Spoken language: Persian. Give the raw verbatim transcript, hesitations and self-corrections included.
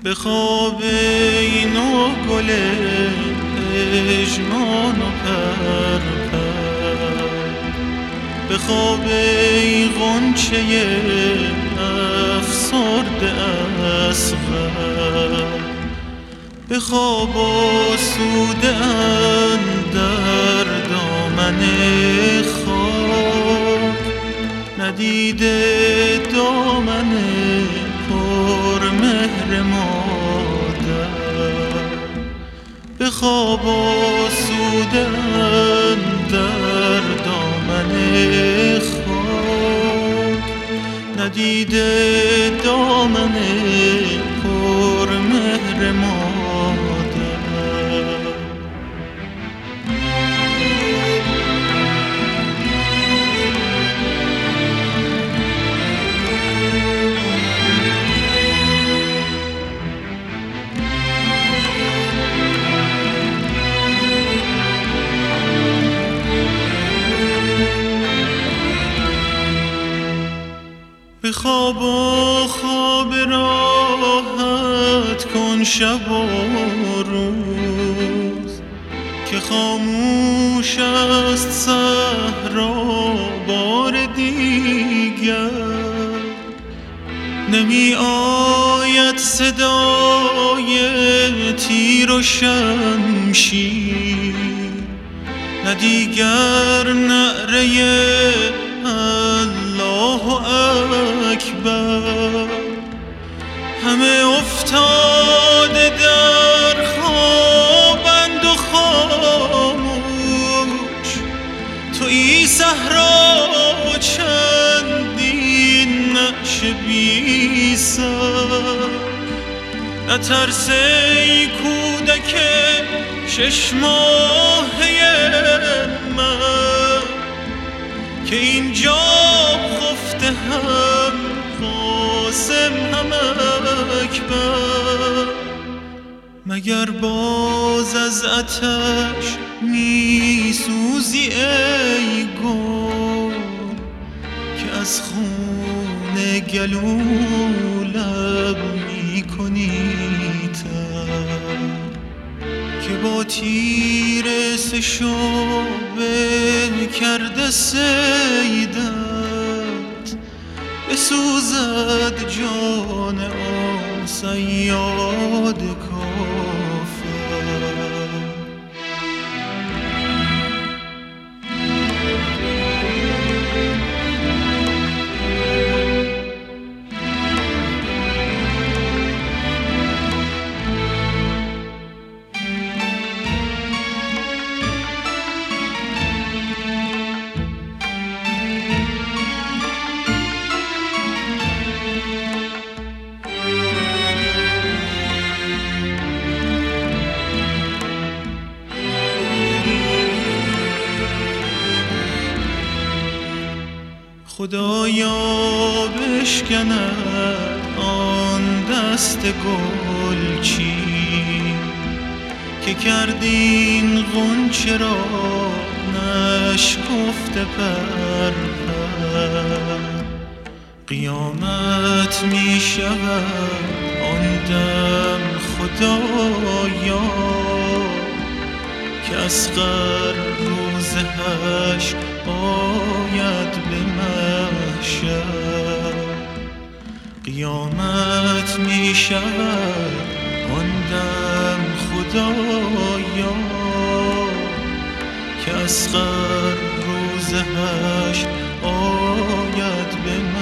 به خواب این و گل پژمان و پرپر، به خواب این غنچه افسرده اصغر، به خواب آسوده اندر دامن خاک، ندیده دامن پر مهر مادر، به خواب آسوده اندر دامن خاک، ندیده دامن پر مهر مادر. به خواب و خواب راحت کن شب و روز، که خاموش است صحرا بار دیگر، نمی آید صدای تیر و شمشیر، نه دیگر نعره الله اکبر، همه افتاده در خوابند و خاموش، تویی صحرا و چندین نعش بی سر، نترس ای کودک شش ماهه من، که اینجا خفته هم قاسم هم اکبر، مگر باز از آتش می سوزی ای گل، که از خون گلو لب می کنی تر، که با تیر سه شعبه کرده صیدت، بسوزد جان آن صیاد کافر. خدایا بشکند آن دست گلچین، که کردین غنچه را نشکفته پر پر، قیامت می شود آن دم خدایا، که اصغر روز حشر آید به محشر، قیامت می شود آن دم خدایا، که اصغر روز حشر آید به محشر.